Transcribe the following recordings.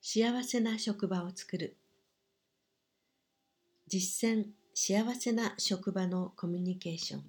幸せな職場を作る。実践幸せな職場のコミュニケーション。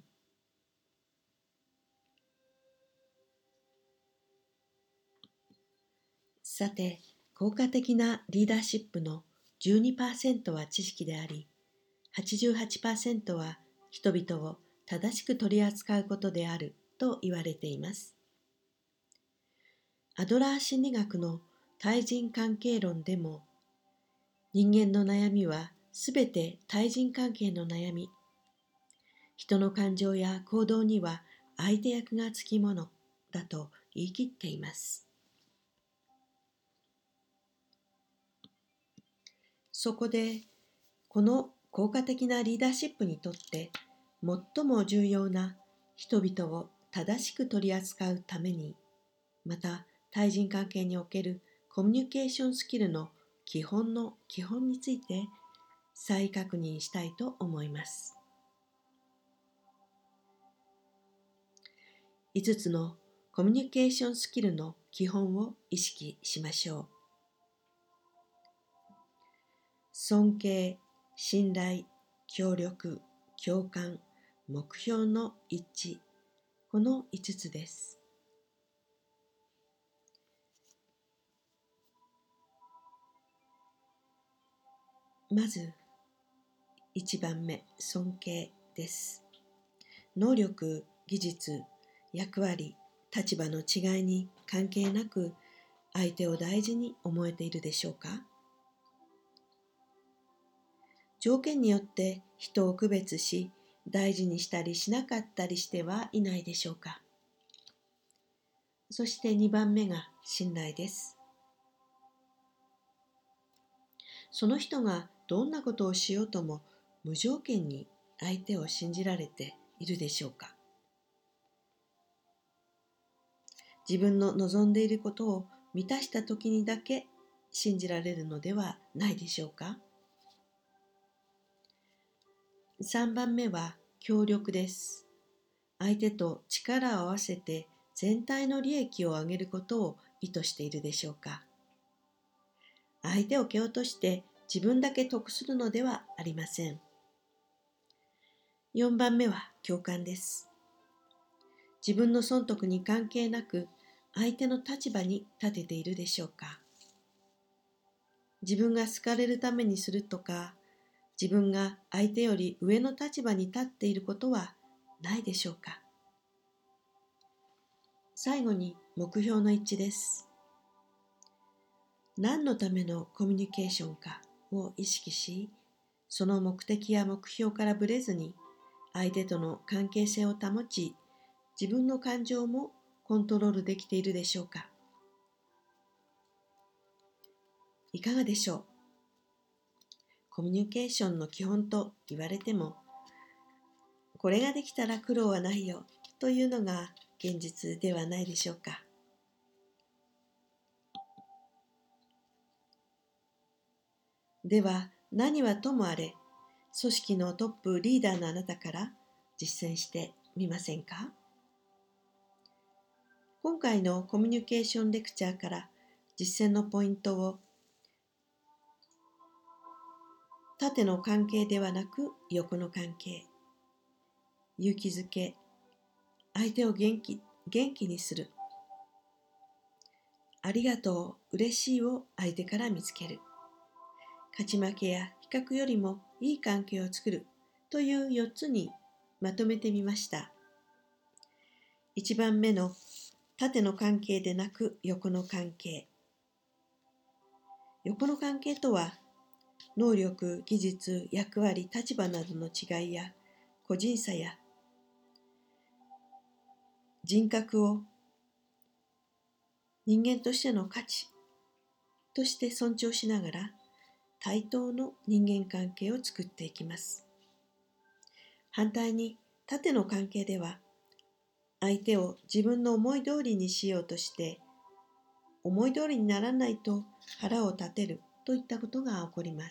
さて、効果的なリーダーシップの 12% は知識であり、88% は人々を正しく取り扱うことであると言われています。アドラー心理学の対人関係論でも、人間の悩みはすべて対人関係の悩み。人の感情や行動には相手役がつきものだと言い切っています。そこで、この効果的なリーダーシップにとって最も重要な人々を正しく取り扱うために、また対人関係におけるコミュニケーションスキルの基本の基本について再確認したいと思います。5つのコミュニケーションスキルの基本を意識しましょう。尊敬、信頼、協力、共感、目標の一致、この5つです。まず1番目、尊敬です。能力、技術、役割、立場の違いに関係なく相手を大事に思えているでしょうか？条件によって人を区別し大事にしたりしなかったりしてはいないでしょうか？そして2番目が信頼です。その人がどんなことをしようとも無条件に相手を信じられているでしょうか？自分の望んでいることを満たした時にだけ信じられるのではないでしょうか？3番目は協力です。相手と力を合わせて全体の利益を上げることを意図しているでしょうか？相手を蹴落として自分だけ得するのではありません。4番目は共感です。自分の損得に関係なく相手の立場に立てているでしょうか？自分が好かれるためにするとか、自分が相手より上の立場に立っていることはないでしょうか？最後に目標の一致です。何のためのコミュニケーションかを意識し、その目的や目標からぶれずに相手との関係性を保ち、自分の感情もコントロールできているでしょうか？いかがでしょう？コミュニケーションの基本と言われても、これができたら苦労はないよというのが現実ではないでしょうか？では何はともあれ、組織のトップリーダーのあなたから実践してみませんか？今回のコミュニケーションレクチャーから実践のポイントを、縦の関係ではなく横の関係、勇気づけ、相手を元気にする、ありがとう、嬉しいを相手から見つける、勝ち負けや比較よりもいい関係を作るという4つにまとめてみました。1番目の縦の関係でなく横の関係。横の関係とは、能力、技術、役割、立場などの違いや個人差や人格を人間としての価値として尊重しながら対等の人間関係を作っていきます。反対に縦の関係では、相手を自分の思い通りにしようとして思い通りにならないと腹を立てるといったことが起こります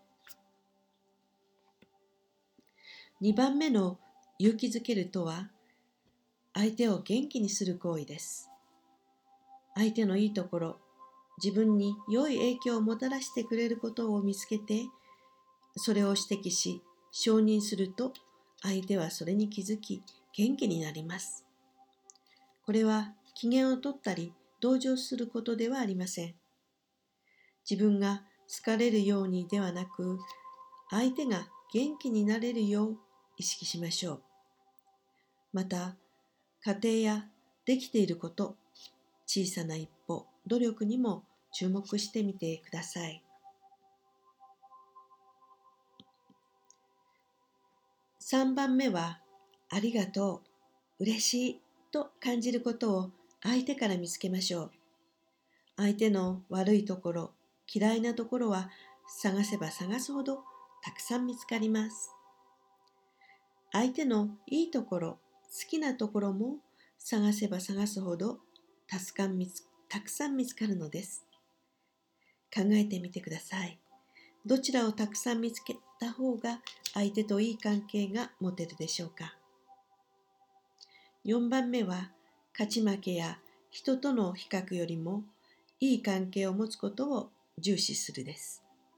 。2番目の勇気づけるとは、相手を元気にする行為です。相手のいいところ、 自分に良い影響をもたらしてくれることを見つけて、それを指摘し、承認すると、相手はそれに気づき、元気になります。これは機嫌を取ったり、同情することではありません。自分が好かれるようにではなく、相手が元気になれるよう意識しましょう。また、家庭やできていること、小さな一歩、努力にも注目してみてください。3番目は、ありがとう、嬉しいと感じることを相手から見つけましょう。相手の悪いところ、嫌いなところは探せば探すほどたくさん見つかります。相手のいいところ、好きなところも探せば探すほどたくさん見つかるのです。考えてみてください。どちらをたくさん見つけた方が相手といい関係が持てるでしょうか。4番目は、勝ち負けや人との比較よりもいい関係を持つことを重視するです。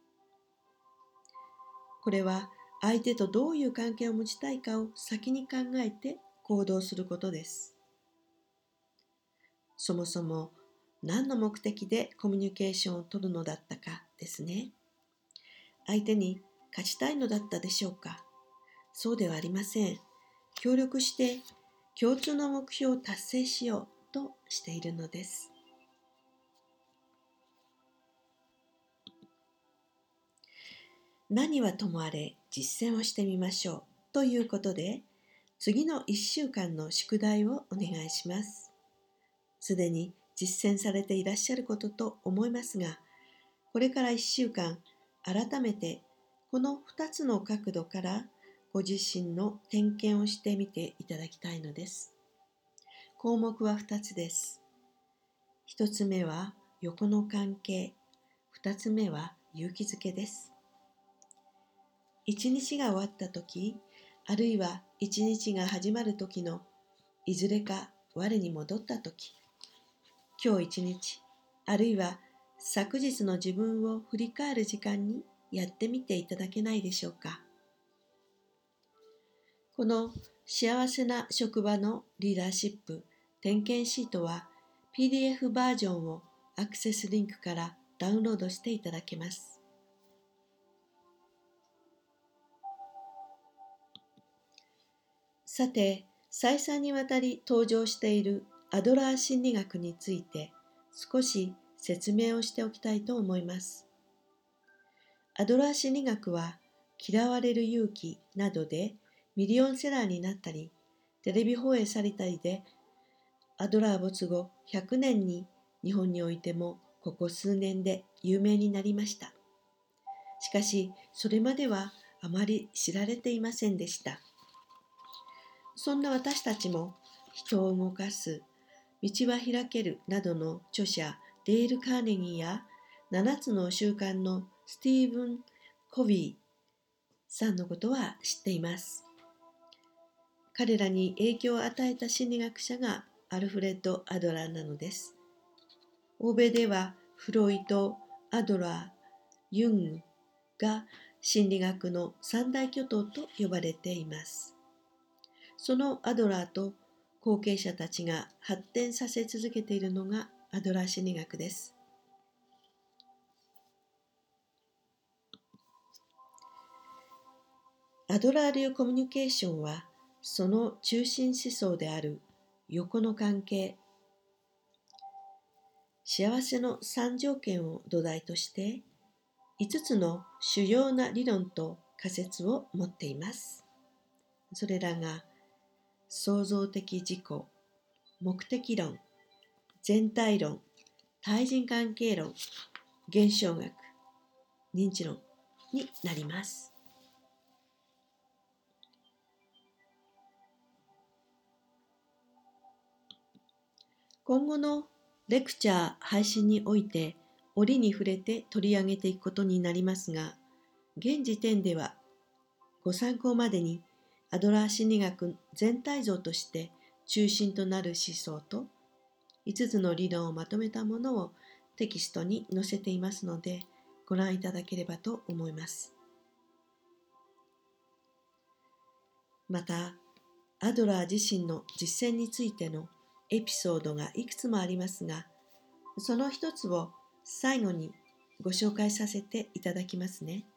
これは相手とどういう関係を持ちたいかを先に考えて行動することです。そもそも何の目的でコミュニケーションを取るのだったかですね。相手に勝ちたいのだったでしょうか。そうではありません。協力して共通の目標を達成しようとしているのです。何はともあれ実践をしてみましょうということで、次の1週間の宿題をお願いします。すでに実践されていらっしゃることと思いますが、これから1週間改めてこの2つの角度からご自身の点検をしてみていただきたいのです。項目は2つです。1つ目は横の関係、2つ目は勇気づけです。一日が終わった時、あるいは一日が始まる時のいずれか我に戻った時、今日一日、あるいは昨日の自分を振り返る時間にやってみていただけないでしょうか。この幸せな職場のリーダーシップ点検シートは PDF バージョンをアクセスリンクからダウンロードしていただけます。さて、再三にわたり登場しているアドラー心理学について少し説明をしておきたいと思います。アドラー心理学は嫌われる勇気などでミリオンセラーになったり、テレビ放映されたりで、アドラー没後100年に日本においてもここ数年で有名になりました。しかし、それまではあまり知られていませんでした。そんな私たちも人を動かす、道は開けるなどの著者デール・カーネギーや7つの習慣のスティーブン・コビーさんのことは知っています。彼らに影響を与えた心理学者がアルフレッド・アドラーなのです。欧米ではフロイト、アドラー、ユングが心理学の三大巨頭と呼ばれています。そのアドラーと後継者たちが発展させ続けているのがアドラー心理学です。アドラー流コミュニケーションはその中心思想である横の関係、幸せの3条件を土台として5つの主要な理論と仮説を持っています。それらが創造的自己、目的論、全体論、対人関係論、現象学、認知論になります。今後のレクチャー配信において折に触れて取り上げていくことになりますが、現時点ではご参考までにアドラー心理学全体像として中心となる思想と5つの理論をまとめたものをテキストに載せていますので、ご覧いただければと思います。また、アドラー自身の実践についてのエピソードがいくつもありますが、その一つを最後にご紹介させていただきますね。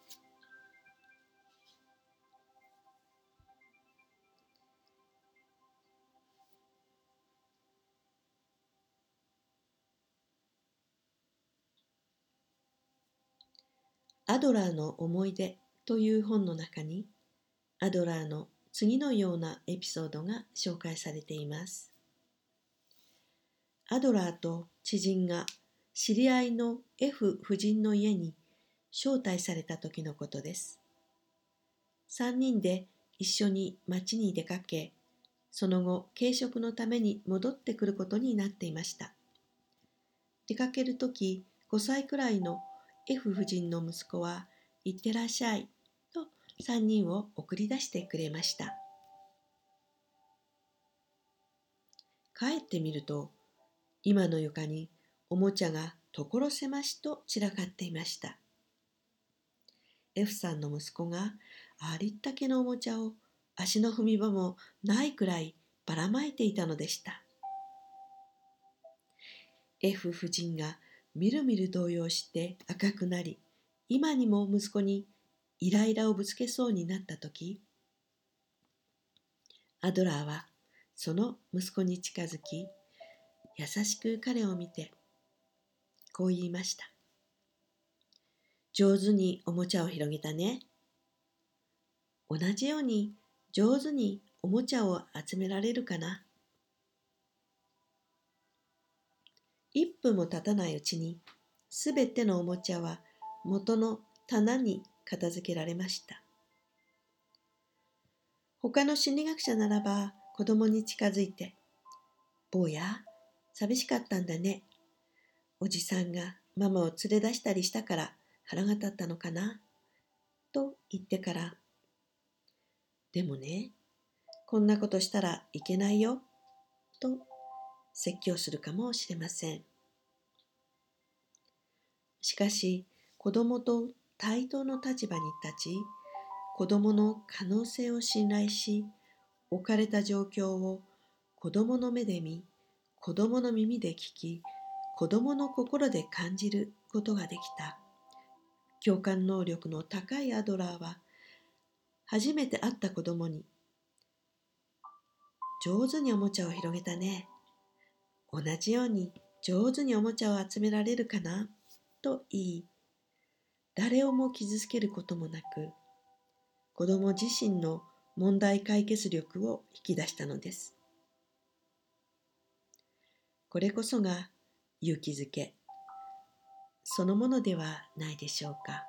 アドラーの思い出という本の中に、アドラーの次のようなエピソードが紹介されています。アドラーと知人が知り合いの F 夫人の家に招待された時のことです。3人で一緒に町に出かけ、その後軽食のために戻ってくることになっていました。出かけるとき、5歳くらいの F 夫人の息子は、いってらっしゃいと3人を送り出してくれました。帰ってみると、今の床におもちゃが所狭しと散らかっていました。F さんの息子がありったけのおもちゃを足の踏み場もないくらいばらまいていたのでした。F 夫人がみるみる動揺して赤くなり、今にも息子にイライラをぶつけそうになったとき、アドラーはその息子に近づき、優しく彼を見て、こう言いました。上手におもちゃを広げたね。同じように上手におもちゃを集められるかな。1分も経たないうちに、すべてのおもちゃは元の棚に片付けられました。他の心理学者ならば子供に近づいて、坊や、寂しかったんだね。おじさんがママを連れ出したりしたから腹が立ったのかなと言ってから、でもね、こんなことしたらいけないよと説教するかもしれません。しかし、子供と対等の立場に立ち、子供の可能性を信頼し、置かれた状況を子供の目で見、子供の耳で聞き、子供の心で感じることができた。共感能力の高いアドラーは、初めて会った子供に、上手におもちゃを広げたね。同じように上手におもちゃを集められるかなと言い、誰をも傷つけることもなく、子供自身の問題解決力を引き出したのです。これこそが勇気づけそのものではないでしょうか。